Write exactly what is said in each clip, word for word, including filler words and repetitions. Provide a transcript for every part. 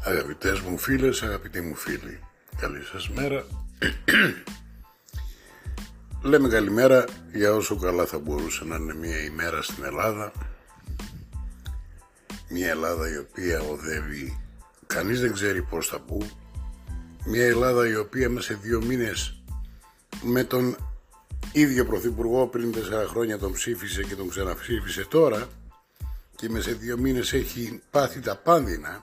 Αγαπητές μου φίλες, αγαπητοί μου φίλοι, καλή σας μέρα. Λέμε καλημέρα για όσο καλά θα μπορούσε να είναι μια ημέρα στην Ελλάδα. Μια Ελλάδα η οποία οδεύει, κανείς δεν ξέρει πώς θα πού. Μια Ελλάδα η οποία μέσα σε δύο μήνες με τον ίδιο πρωθυπουργό πριν τέσσερα χρόνια τον ψήφισε και τον ξαναψήφισε τώρα και μέσα σε δύο μήνες έχει πάθει τα πάνδυνα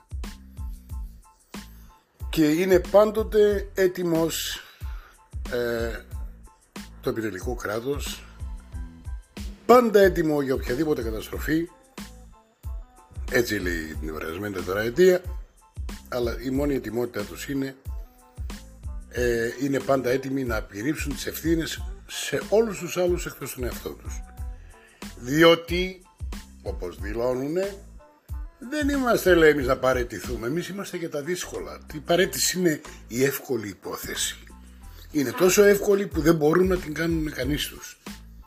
και είναι πάντοτε έτοιμος ε, το επιτελικό κράτος, πάντα έτοιμο για οποιαδήποτε καταστροφή, έτσι λέει την περασμένη τετραετία, αλλά η μόνη ετοιμότητα τους είναι ε, είναι πάντα έτοιμοι να επιρρύψουν τις ευθύνες σε όλους τους άλλους εκτός τον εαυτό τους, διότι όπως δηλώνουνε δεν είμαστε, λέει, εμείς να παραιτηθούμε. Εμείς είμαστε για τα δύσκολα. Η παραίτηση είναι η εύκολη υπόθεση. Είναι τόσο εύκολη που δεν μπορούν να την κάνουν κανείς τους.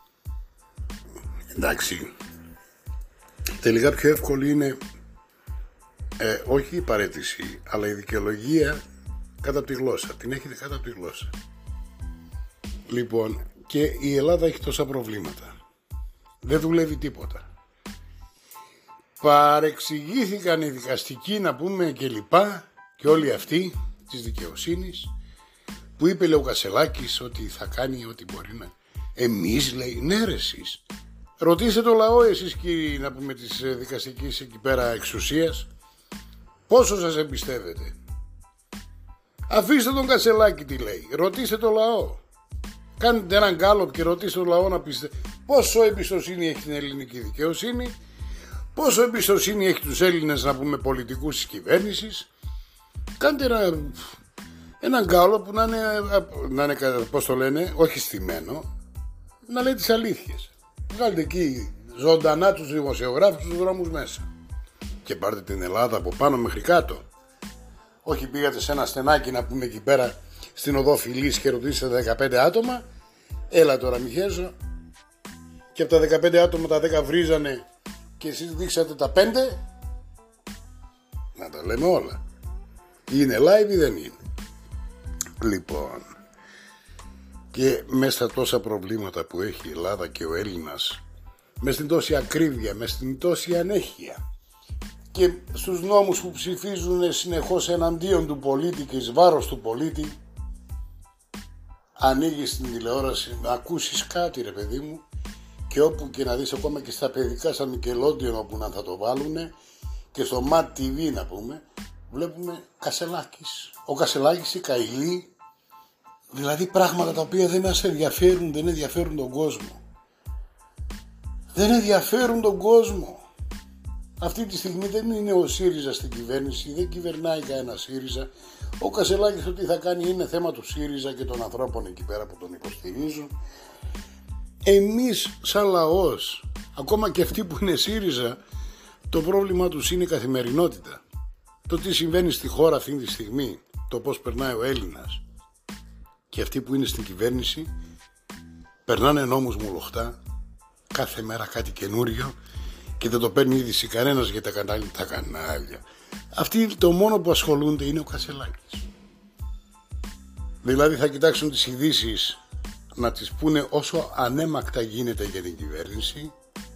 Εντάξει. Τελικά πιο εύκολη είναι ε, όχι η παραίτηση, αλλά η δικαιολογία κάτω από τη γλώσσα. Την έχετε κάτω από τη γλώσσα. Λοιπόν, και η Ελλάδα έχει τόσα προβλήματα. Δεν δουλεύει τίποτα. Παρεξηγήθηκαν οι δικαστικοί, να πούμε, και λοιπά, και όλοι αυτοί της δικαιοσύνης, που είπε, λέει, ο Κασελάκης ότι θα κάνει ό,τι μπορεί να. Εμείς, λέει, ναι ρε εσείς. Ρωτήστε το λαό εσείς, κύριοι, να πούμε, της δικαστικής εκεί πέρα εξουσίας, πόσο σας εμπιστεύετε. Αφήστε τον Κασελάκη τι λέει, ρωτήστε το λαό. Κάντε έναν γκάλωπ και ρωτήστε το λαό να πείστε πόσο εμπιστοσύνη έχει την ελληνική δικαιοσύνη, πόσο εμπιστοσύνη έχει τους Έλληνες, να πούμε, πολιτικούς της κυβέρνησης. Κάντε ένα, έναν γκάλωπ που να είναι, να είναι, πώς το λένε, όχι στημένο, να λέει τις αλήθειες. Βγάλτε εκεί ζωντανά τους δημοσιογράφους στους δρόμους μέσα και πάρτε την Ελλάδα από πάνω μέχρι κάτω. Όχι πήγατε σε ένα στενάκι, να πούμε, εκεί πέρα στην οδό Φιλής και ρωτήσατε δεκαπέντε άτομα. Έλα τώρα Μιχέζο. Και από τα δεκαπέντε άτομα τα δέκα βρίζανε και εσείς δείξατε τα πέντε. Να τα λέμε όλα. Είναι live ή δεν είναι. Λοιπόν, και μέσα στα τόσα προβλήματα που έχει η Ελλάδα και ο Έλληνας, με στην τόση ακρίβεια, με στην τόση ανέχεια και στους νόμους που ψηφίζουν συνεχώς εναντίον του πολίτη και εις βάρος του πολίτη, ανοίγεις την τηλεόραση να ακούσεις κάτι, ρε παιδί μου, και όπου και να δεις, ακόμα και στα παιδικά σαν Nickelodeon, όπου να θα το βάλουνε, και στο Mat τι βι, να πούμε, βλέπουμε Κασελάκης. Ο Κασελάκης, η Καηλή, δηλαδή πράγματα τα οποία δεν μας ενδιαφέρουν, δεν ενδιαφέρουν τον κόσμο. Δεν ενδιαφέρουν τον κόσμο. Αυτή τη στιγμή δεν είναι ο ΣΥΡΙΖΑ στην κυβέρνηση, δεν κυβερνάει κανένα ΣΥΡΙΖΑ. Ο Κασελάκης το τι θα κάνει είναι θέμα του ΣΥΡΙΖΑ και των ανθρώπων εκεί πέρα που τον υποστηρίζουν. Εμείς σαν λαός, ακόμα και αυτοί που είναι ΣΥΡΙΖΑ, το πρόβλημα τους είναι η καθημερινότητα. Το τι συμβαίνει στη χώρα αυτή τη στιγμή, το πώς περνάει ο Έλληνας. Και αυτοί που είναι στην κυβέρνηση περνάνε νόμους μουλοχτά, κάθε μέρα κάτι καινούριο, και δεν το παίρνει είδηση κανένας για τα κανάλια, τα κανάλια. Αυτοί το μόνο που ασχολούνται είναι ο Κασελάκης. Δηλαδή θα κοιτάξουν τις ειδήσεις να τις πούνε όσο ανέμακτα γίνεται για την κυβέρνηση,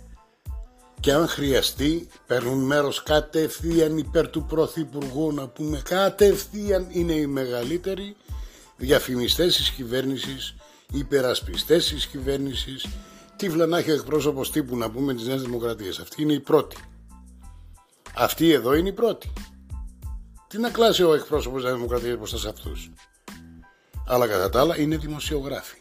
και αν χρειαστεί παίρνουν μέρος κατευθείαν υπέρ του πρωθυπουργού, να πούμε, κατευθείαν. Είναι οι μεγαλύτεροι διαφημιστές της κυβέρνησης, υπερασπιστές της κυβέρνησης. Τύφλα να έχει ο εκπρόσωπος τύπου, να πούμε, της Νέας Δημοκρατίας. Αυτή είναι η πρώτη. Αυτή εδώ είναι η πρώτη. Τι να κλάσει ο εκπρόσωπος της Νέας Δημοκρατίας μπροστά σε αυτούς. Αλλά κατά τα άλλα είναι δημοσιογράφοι.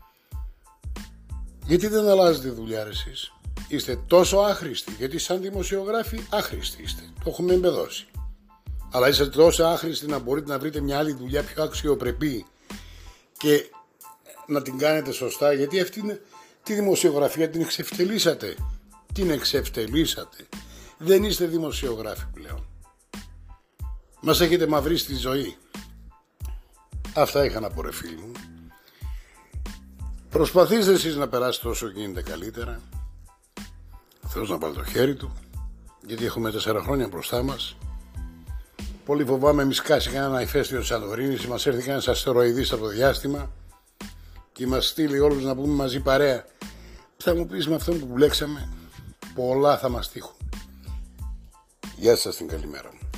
Γιατί δεν αλλάζετε δουλειά ρε εσείς? Είστε τόσο άχρηστοι, γιατί σαν δημοσιογράφοι άχρηστοι είστε. Το έχουμε εμπεδώσει. Αλλά είστε τόσο άχρηστοι να μπορείτε να βρείτε μια άλλη δουλειά πιο αξιοπρεπή και να την κάνετε σωστά, γιατί αυτή είναι, τη δημοσιογραφία την εξευτελίσατε. Την εξευτελίσατε. Δεν είστε δημοσιογράφοι πλέον. Μας έχετε μαυρίσει τη ζωή. Αυτά είχα να πω, ρε φίλοι μου. Προσπαθήστε εσείς να περάσετε όσο γίνεται καλύτερα. Θεός να βάλει το χέρι του, γιατί έχουμε τέσσερα χρόνια μπροστά μας Πολύ φοβάμαι μη σκάσει κανένα ηφαίστειο της Σαντορίνης, μας έρθει κανένας αστεροειδής από το διάστημα και μας στείλει όλους να πούμε μαζί παρέα. Θα μου πεις με αυτόν που μπλέξαμε, πολλά θα μας τύχουν. Γεια σας, την καλημέρα μου.